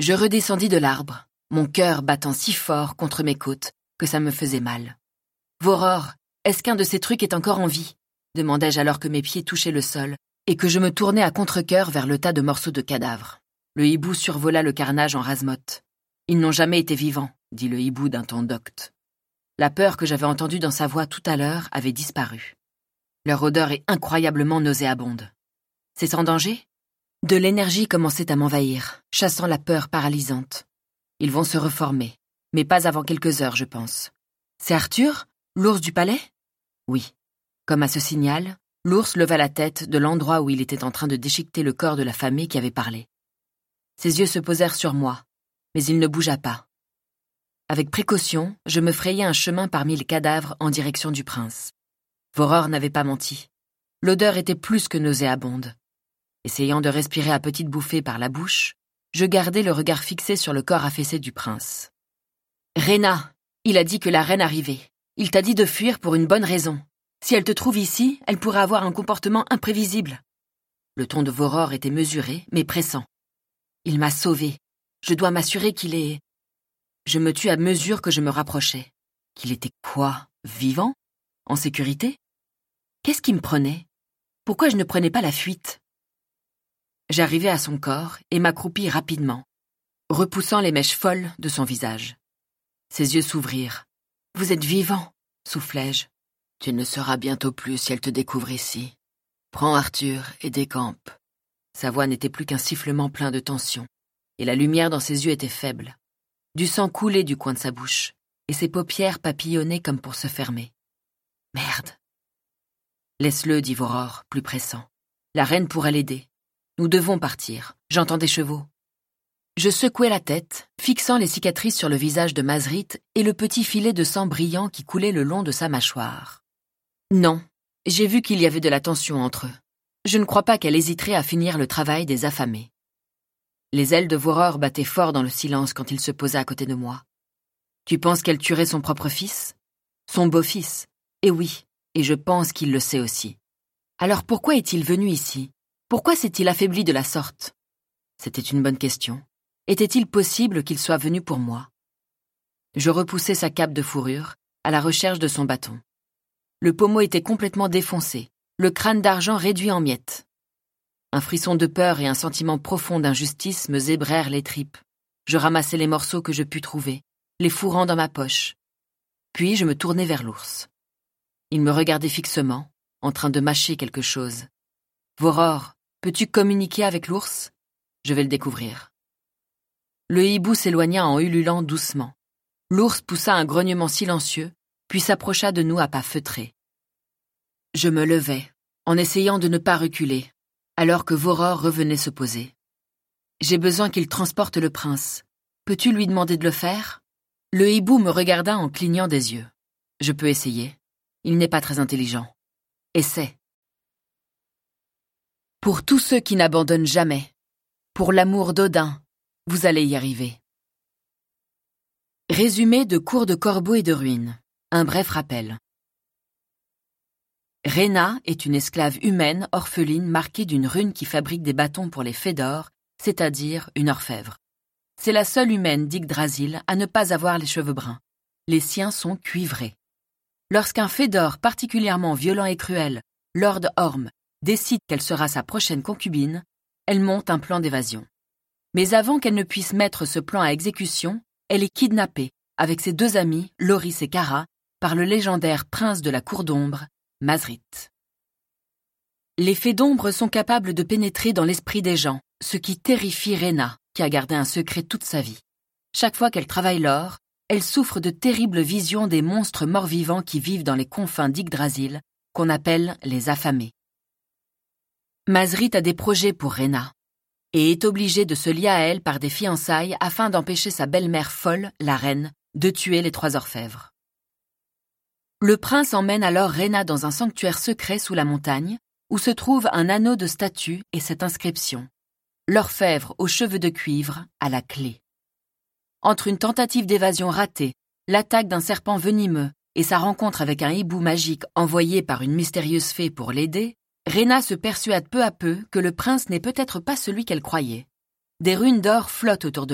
Je redescendis de l'arbre, mon cœur battant si fort contre mes côtes que ça me faisait mal. « Voror, est-ce qu'un de ces trucs est encore en vie ?» demandai-je alors que mes pieds touchaient le sol et que je me tournais à contre-cœur vers le tas de morceaux de cadavres. Le hibou survola le carnage en rase-motte. « Ils n'ont jamais été vivants, » dit le hibou d'un ton docte. La peur que j'avais entendue dans sa voix tout à l'heure avait disparu. Leur odeur est incroyablement nauséabonde. « C'est sans danger ?» De l'énergie commençait à m'envahir, chassant la peur paralysante. Ils vont se reformer, mais pas avant quelques heures, je pense. « C'est Arthur, l'ours du palais ?» Oui. Comme à ce signal, l'ours leva la tête de l'endroit où il était en train de déchiqueter le corps de la famille qui avait parlé. Ses yeux se posèrent sur moi, mais il ne bougea pas. Avec précaution, je me frayai un chemin parmi les cadavres en direction du prince. Voror n'avait pas menti. L'odeur était plus que nauséabonde. Essayant de respirer à petites bouffées par la bouche, je gardai le regard fixé sur le corps affaissé du prince. « Rhéna, il a dit que la reine arrivait. Il t'a dit de fuir pour une bonne raison. Si elle te trouve ici, elle pourrait avoir un comportement imprévisible. » Le ton de Voror était mesuré, mais pressant. « Il m'a sauvé. Je dois m'assurer qu'il est... » Je me tus à mesure que je me rapprochais. Qu'il était quoi? Vivant? En sécurité? Qu'est-ce qui me prenait? Pourquoi je ne prenais pas la fuite? J'arrivai à son corps et m'accroupis rapidement, repoussant les mèches folles de son visage. Ses yeux s'ouvrirent. « Vous êtes vivant !» soufflai-je. « Tu ne le seras bientôt plus si elle te découvre ici. Prends Arthur et décampe. » Sa voix n'était plus qu'un sifflement plein de tension, et la lumière dans ses yeux était faible. Du sang coulait du coin de sa bouche, et ses paupières papillonnaient comme pour se fermer. « Merde !» « Laisse-le, dit Voror, plus pressant. La reine pourrait l'aider. Nous devons partir. J'entends des chevaux. » Je secouai la tête, fixant les cicatrices sur le visage de Mazrit et le petit filet de sang brillant qui coulait le long de sa mâchoire. Non, j'ai vu qu'il y avait de la tension entre eux. Je ne crois pas qu'elle hésiterait à finir le travail des affamés. Les ailes de Voror battaient fort dans le silence quand il se posa à côté de moi. « Tu penses qu'elle tuerait son propre fils? Son beau-fils? Eh oui, et je pense qu'il le sait aussi. Alors pourquoi est-il venu ici? Pourquoi s'est-il affaibli de la sorte? » C'était une bonne question. Était-il possible qu'il soit venu pour moi? Je repoussai sa cape de fourrure, à la recherche de son bâton. Le pommeau était complètement défoncé, le crâne d'argent réduit en miettes. Un frisson de peur et un sentiment profond d'injustice me zébrèrent les tripes. Je ramassai les morceaux que je pus trouver, les fourrant dans ma poche. Puis je me tournai vers l'ours. Il me regardait fixement, en train de mâcher quelque chose. « Voror, peux-tu communiquer avec l'ours? Je vais le découvrir. » Le hibou s'éloigna en ululant doucement. L'ours poussa un grognement silencieux, puis s'approcha de nous à pas feutrés. Je me levai, en essayant de ne pas reculer, alors que Voror revenait se poser. « J'ai besoin qu'il transporte le prince. Peux-tu lui demander de le faire? » Le hibou me regarda en clignant des yeux. « Je peux essayer. Il n'est pas très intelligent. Essaie. » Pour tous ceux qui n'abandonnent jamais, pour l'amour d'Odin, vous allez y arriver. Résumé de Cours de Corbeaux et de Ruines. Un bref rappel. Rhéna est une esclave humaine orpheline marquée d'une rune qui fabrique des bâtons pour les Fëdor, c'est-à-dire une orfèvre. C'est la seule humaine d'Yggdrasil à ne pas avoir les cheveux bruns. Les siens sont cuivrés. Lorsqu'un Fëdor particulièrement violent et cruel, Lord Orm, décide qu'elle sera sa prochaine concubine, elle monte un plan d'évasion. Mais avant qu'elle ne puisse mettre ce plan à exécution, elle est kidnappée, avec ses deux amis, Loris et Kara, par le légendaire prince de la cour d'ombre, Mazrit. Les fées d'ombre sont capables de pénétrer dans l'esprit des gens, ce qui terrifie Rhéna, qui a gardé un secret toute sa vie. Chaque fois qu'elle travaille l'or, elle souffre de terribles visions des monstres morts-vivants qui vivent dans les confins d'Yggdrasil, qu'on appelle les affamés. Mazrit a des projets pour Rhéna, et est obligé de se lier à elle par des fiançailles afin d'empêcher sa belle-mère folle, la reine, de tuer les trois orfèvres. Le prince emmène alors Rhéna dans un sanctuaire secret sous la montagne, où se trouve un anneau de statue et cette inscription « L'orfèvre aux cheveux de cuivre à la clé ». Entre une tentative d'évasion ratée, l'attaque d'un serpent venimeux et sa rencontre avec un hibou magique envoyé par une mystérieuse fée pour l'aider, Rhéna se persuade peu à peu que le prince n'est peut-être pas celui qu'elle croyait. Des runes d'or flottent autour de